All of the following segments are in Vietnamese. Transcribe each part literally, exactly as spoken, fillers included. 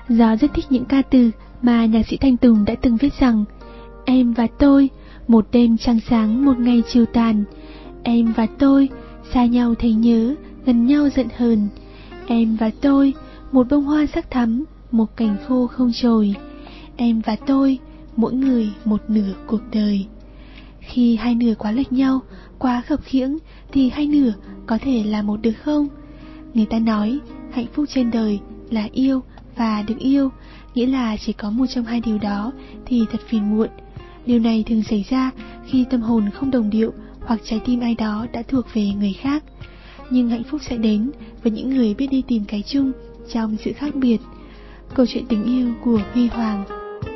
Gió rất thích những ca từ mà nhạc sĩ Thanh Tùng đã từng viết rằng: em và tôi, một đêm trăng sáng một ngày chiều tàn. Em và tôi, xa nhau thấy nhớ, gần nhau giận hờn. Em và tôi, một bông hoa sắc thắm, một cành khô không trồi. Em và tôi, mỗi người một nửa cuộc đời. Khi hai nửa quá lệch nhau, quá khập khiễng, thì hai nửa có thể là một được không? Người ta nói hạnh phúc trên đời là yêu và được yêu, nghĩa là chỉ có một trong hai điều đó thì thật phiền muộn. Điều này thường xảy ra khi tâm hồn không đồng điệu hoặc trái tim ai đó đã thuộc về người khác. Nhưng hạnh phúc sẽ đến với những người biết đi tìm cái chung trong sự khác biệt. Câu chuyện tình yêu của Huy Hoàng.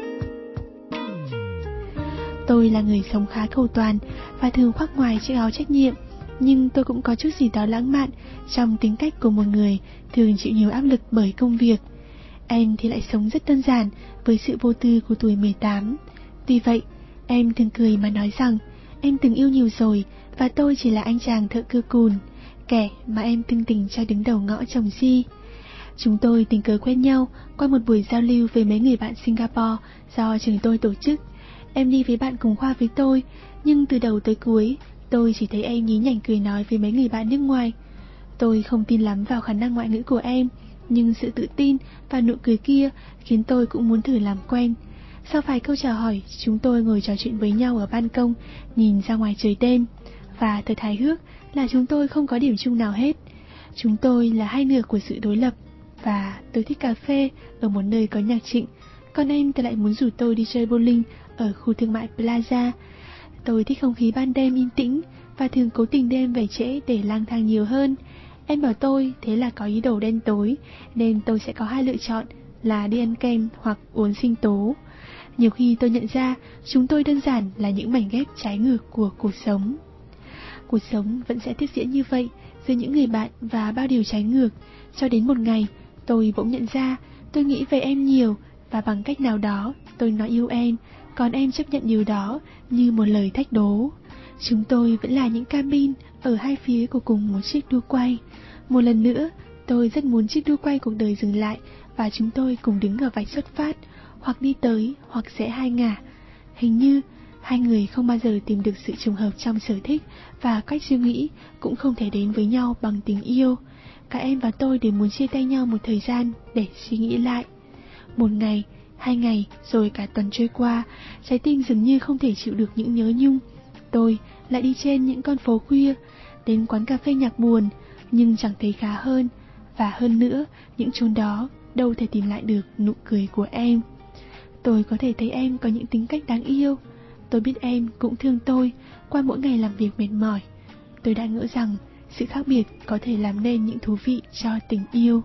Tôi là người sống khá cầu toàn và thường khoác ngoài chiếc áo trách nhiệm, nhưng tôi cũng có chút gì đó lãng mạn trong tính cách của một người thường chịu nhiều áp lực bởi công việc. Em thì lại sống rất đơn giản với sự vô tư của tuổi mười tám. Tuy vậy, em thường cười mà nói rằng em từng yêu nhiều rồi và tôi chỉ là anh chàng thợ cưa cùn, kẻ mà em từng tình cho đứng đầu ngõ trồng si. Chúng tôi tình cờ quen nhau qua một buổi giao lưu với mấy người bạn Singapore do trường tôi tổ chức. Em đi với bạn cùng khoa với tôi, nhưng từ đầu tới cuối tôi chỉ thấy em nhí nhảnh cười nói với mấy người bạn nước ngoài. Tôi không tin lắm vào khả năng ngoại ngữ của em, nhưng sự tự tin và nụ cười kia khiến tôi cũng muốn thử làm quen. Sau vài câu chào hỏi, chúng tôi ngồi trò chuyện với nhau ở ban công, nhìn ra ngoài trời đêm. Và thật hài hước là chúng tôi không có điểm chung nào hết. Chúng tôi là hai nửa của sự đối lập. Và tôi thích cà phê ở một nơi có nhạc trịnh, còn em thì lại muốn rủ tôi đi chơi bowling ở khu thương mại Plaza. Tôi thích không khí ban đêm yên tĩnh và thường cố tình đêm về trễ để lang thang nhiều hơn. Em bảo tôi thế là có ý đồ đen tối, nên tôi sẽ có hai lựa chọn là đi ăn kem hoặc uống sinh tố. Nhiều khi tôi nhận ra chúng tôi đơn giản là những mảnh ghép trái ngược của cuộc sống. Cuộc sống vẫn sẽ tiếp diễn như vậy giữa những người bạn và bao điều trái ngược, cho đến một ngày tôi bỗng nhận ra tôi nghĩ về em nhiều và bằng cách nào đó tôi nói yêu em, còn em chấp nhận điều đó như một lời thách đố. Chúng tôi vẫn là những cabin ở hai phía của cùng một chiếc đua quay. Một lần nữa, tôi rất muốn chiếc đua quay cuộc đời dừng lại và chúng tôi cùng đứng ở vạch xuất phát, hoặc đi tới hoặc rẽ hai ngả. Hình như hai người không bao giờ tìm được sự trùng hợp trong sở thích và cách suy nghĩ, cũng không thể đến với nhau bằng tình yêu. Cả em và tôi đều muốn chia tay nhau một thời gian để suy nghĩ lại. Một ngày, hai ngày, rồi cả tuần trôi qua, trái tim dường như không thể chịu được những nhớ nhung. Tôi lại đi trên những con phố khuya, đến quán cà phê nhạc buồn, nhưng chẳng thấy khá hơn. Và hơn nữa, những chốn đó đâu thể tìm lại được nụ cười của em. Tôi có thể thấy em có những tính cách đáng yêu. Tôi biết em cũng thương tôi qua mỗi ngày làm việc mệt mỏi. Tôi đã ngỡ rằng sự khác biệt có thể làm nên những thú vị cho tình yêu.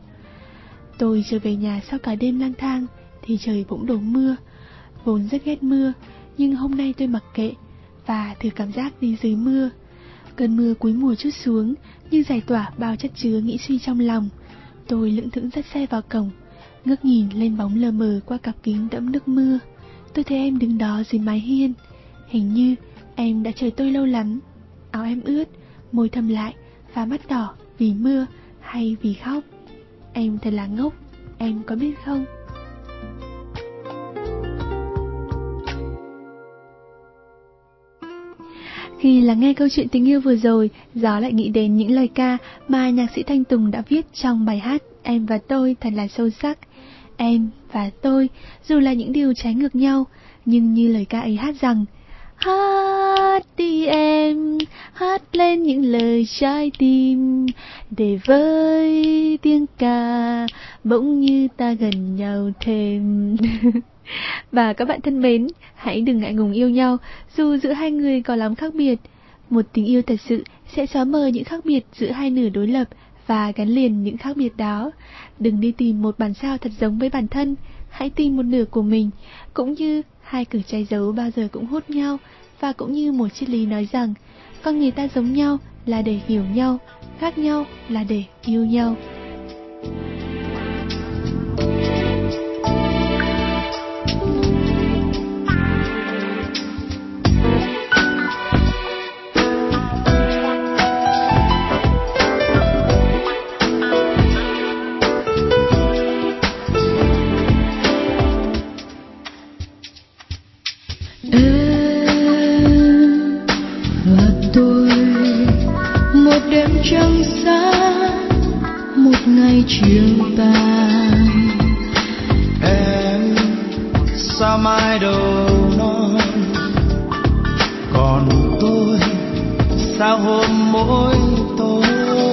Tôi trở về nhà sau cả đêm lang thang thì trời bỗng đổ mưa. Vốn rất ghét mưa, nhưng hôm nay tôi mặc kệ và thử cảm giác đi dưới mưa. Cơn mưa cuối mùa trút xuống như giải tỏa bao chất chứa nghĩ suy trong lòng. Tôi lững thững dắt xe vào cổng, ngước nhìn lên bóng lờ mờ qua cặp kính đẫm nước mưa. Tôi thấy em đứng đó dưới mái hiên. Hình như em đã chờ tôi lâu lắm. Áo em ướt, môi thâm lại và mắt đỏ vì mưa hay vì khóc. Em thật là ngốc, em có biết không? Khi lắng nghe câu chuyện tình yêu vừa rồi, Gió lại nghĩ đến những lời ca mà nhạc sĩ Thanh Tùng đã viết trong bài hát Em và tôi thật là sâu sắc. Em và tôi, dù là những điều trái ngược nhau, nhưng như lời ca ấy hát rằng: hát đi em, hát lên những lời trái tim, để với tiếng ca bỗng như ta gần nhau thêm. Và các bạn thân mến, hãy đừng ngại ngùng yêu nhau, dù giữa hai người có lắm khác biệt. Một tình yêu thật sự sẽ xóa mờ những khác biệt giữa hai nửa đối lập và gắn liền những khác biệt đó. Đừng đi tìm một bản sao thật giống với bản thân, hãy tìm một nửa của mình. Cũng như hai cử trái dấu bao giờ cũng hút nhau, và cũng như một triết lý nói rằng con người ta giống nhau là để hiểu nhau, khác nhau là để yêu nhau. hoa mai đầu non, còn tôi sao hôm mỗi tối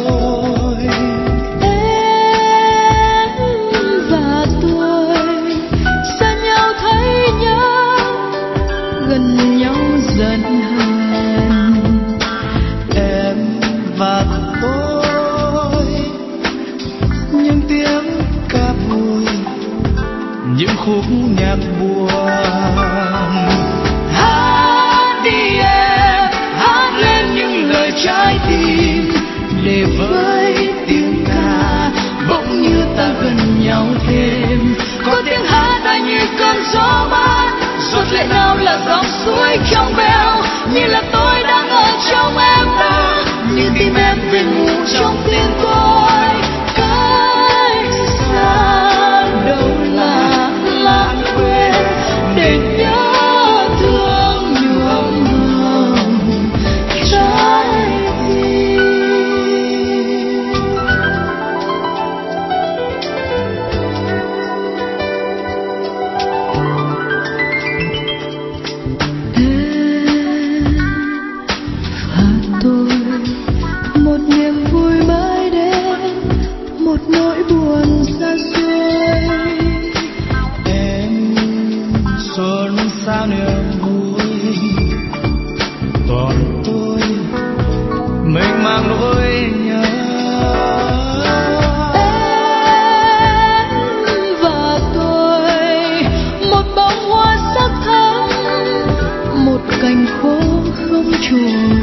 em và tôi xa nhau thấy nhớ, gần nhau dần hờn. Em và tôi những tiếng ca vui, những khúc nhạc buồn. Hát đi em, hát lên những lời trái tim, để với tiếng ca bỗng như ta gần nhau thêm. Có tiếng hát ai như cơn gió mát, giọt lệ nào là dòng suối trong veo, như là tôi đang ở trong em đó, nhưng tim em về ngủ trong tim tôi. Cách xa đâu là lãng quên, để nhớ thương nhuộm hồng trái tim. Một niềm vui mới đến, một nỗi buồn xa xôi. Em xôn xao niềm vui, còn tôi mênh mang nỗi nhớ. Em và tôi một bông hoa sắc thắm, một cành khô không trồi.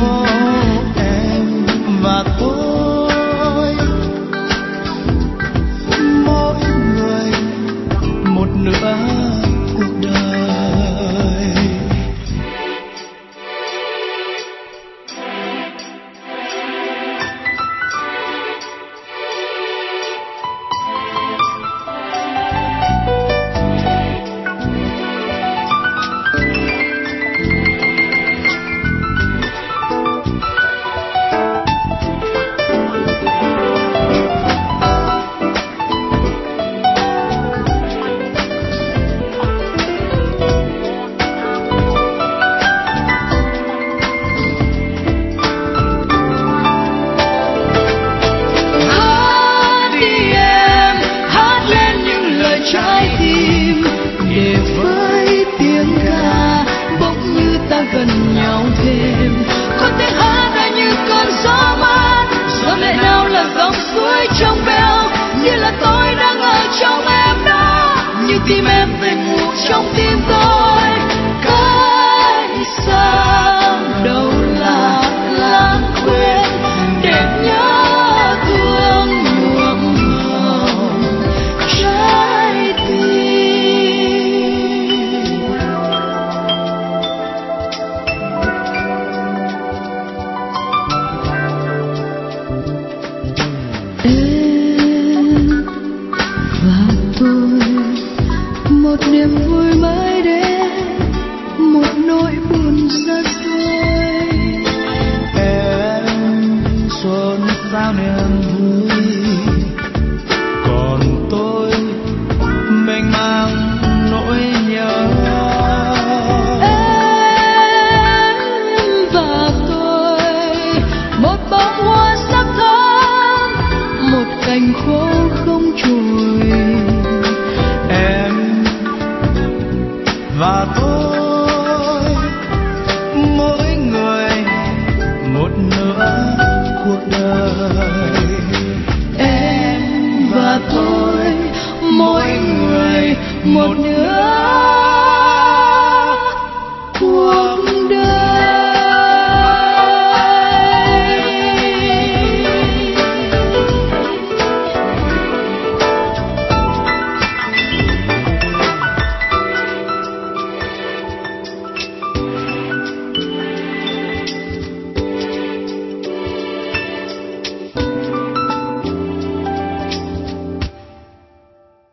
Và tôi mỗi người một nửa cuộc đời. Gần nhau thêm, có tiếng hát ai như cơn gió mát, giọt lệ nào là dòng suối trong veo, như là tôi đang ở trong em đó, như tim em về ngủ trong tim tôi. Cách xa đâu là lãng quên, để nhớ thương nhuộm hồng trái tim. Em và tôi một niềm vui mới đến, một nỗi buồn xa xôi. Em xôn xao niềm vui, còn tôi mênh mang nỗi nhớ. Em và tôi một bông hoa sắc thắm, một cành khô không trồi. Em và tôi mỗi người một nửa cuộc đời. Em và tôi mỗi người một nửa